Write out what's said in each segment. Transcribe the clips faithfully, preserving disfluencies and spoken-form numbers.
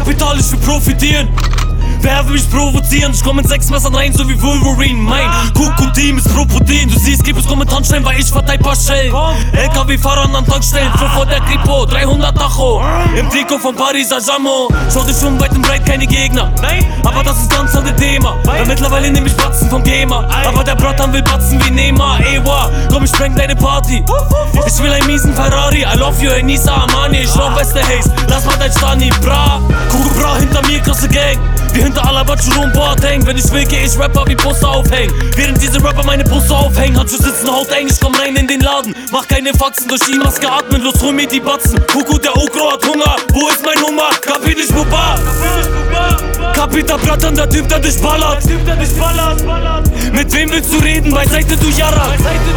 Kapital, ich will profitieren. Wer will mich provozieren? Ich komm mit sechs Messern rein, so wie Wolverine. Mein Kuku-Team ist Proprotein. Du siehst, gib es Kommentarstellen, weil ich verteil paar Schellen. L K W-Fahrern an Tankstellen, fünf vor der Kripo, dreihundert Tacho. Im Trikot von Paris Saint-Germain. Schau dich um, weit und breit keine Gegner. Aber das ist ganz andere Thema. Weil mittlerweile nehm ich Batzen vom Gamer. Aber der Bratan will Batzen wie Neymar. Ewa, komm, ich spreng deine Party. Ich will einen miesen Ferrari. I love you, Enisa Armani. Ich rauch beste Haze, lass mal dein Stani. Bra, Kuku Bra, hinter mir krasse Gang. Wie hinter Alabachu und Boateng. Wenn ich will, geh ich Rapper wie Poster aufhängen. Während diese Rapper meine Poster aufhängen. Handschuh sitzen, Haut eng, ich komm rein in den Laden. Mach keine Faxen, durch die Maske atmen. Los, hol mir die Batzen. Kuku, der Okro hat Hunger. Wo ist mein Nummer? Kapit ich Pupa. Kapita Bratan, der Typ, der dich ballert. Mit wem willst du reden? Beiseite du Jara.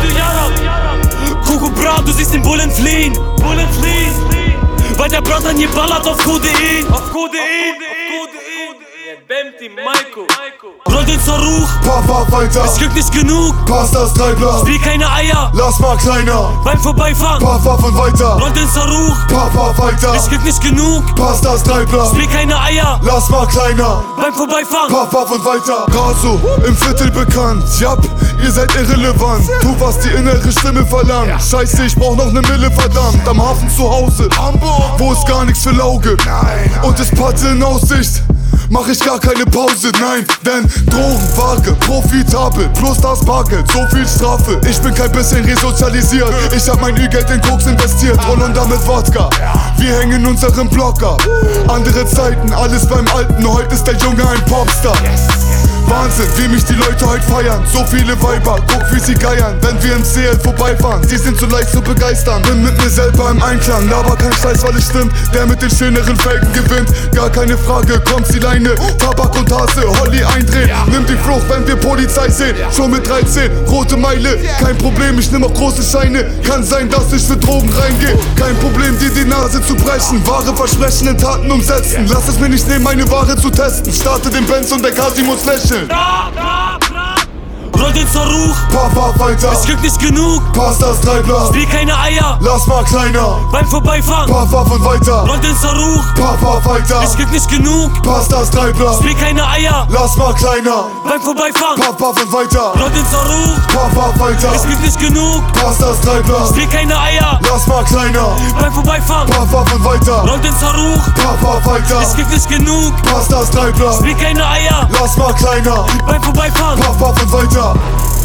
Kuku Bra, du siehst den Bullen fliehen. Weil der Bratan hier ballert auf Codein. Auf Codein. Bemti, Maiko. Roll den Zaruch. Papa weiter. Es gibt nicht genug. Pass das Treibler. Spiel keine Eier. Lass mal kleiner. Beim Vorbeifahren. Papa von weiter. Roll den Zaruch. Papa weiter. Es gibt nicht genug. Pass das Treibler. Spiel keine Eier. Lass mal kleiner. Beim Vorbeifahren. Papa von weiter. Raso, im Viertel bekannt. Jap, ihr seid irrelevant. Tu, was die innere Stimme verlangt. Scheiße, ich brauch noch ne Mille, verdammt. Am Hafen zu Hause. Hamburg, wo ist gar nichts für Lauge. Und ist Patte in Aussicht. Mach ich gar keine Pause, nein, denn Drogenware, profitabel, plus das Bargeld, so viel Strafe. Ich bin kein bisschen resozialisiert, ich hab mein Ü-Geld in Koks investiert, Holland damit Wodka. Wir hängen unseren Block ab. Andere Zeiten, alles beim Alten, heute ist der Junge ein Popstar. Wahnsinn, wie mich die Leute heute feiern. So viele Weiber, guck wie sie geiern. Wenn wir im C L vorbeifahren, die sind so leicht zu begeistern. Bin mit mir selber im Einklang, laber kein Scheiß, weil es stimmt. Der mit den schöneren Felgen gewinnt, gar keine Frage, kommt die Leine. Tabak und Hase, Holly eindrehen. Nimm die Flucht, wenn wir Polizei sehen. Schon mit dreizehn, rote Meile. Kein Problem, ich nimm auch große Scheine. Kann sein, dass ich für Drogen reingehe. Kein Problem, dir die Nase zu brechen. Wahre Versprechen in Taten umsetzen. Lass es mir nicht nehmen, meine Ware zu testen. Starte den Benz und der Kasi muss lächeln. Roll den Zaruch. Papa weiter. Es gibt nicht genug. Pass das Treibler. Spiel keine Eier. Lass mal kleiner. Beim Vorbeifahren. Papa von weiter. Roll den Zaruch. Papa weiter. Es gibt nicht genug. Pass das Treibler. Spiel keine Eier. Lass mal kleiner. Beim Vorbeifahren. Papa von weiter. Roll den Zaruch. Papa weiter. Es gibt nicht genug. Pass das Treibler. Spiel keine Eier. Lass mal kleiner. Beim Vorbeifahren. Papa von weiter. Roll den Zaruch. Papa weiter. Es gibt nicht genug. Pass das Treibler. Spiel keine Eier. Lass mal kleiner. Beim Vorbeifahren. Papa von weiter.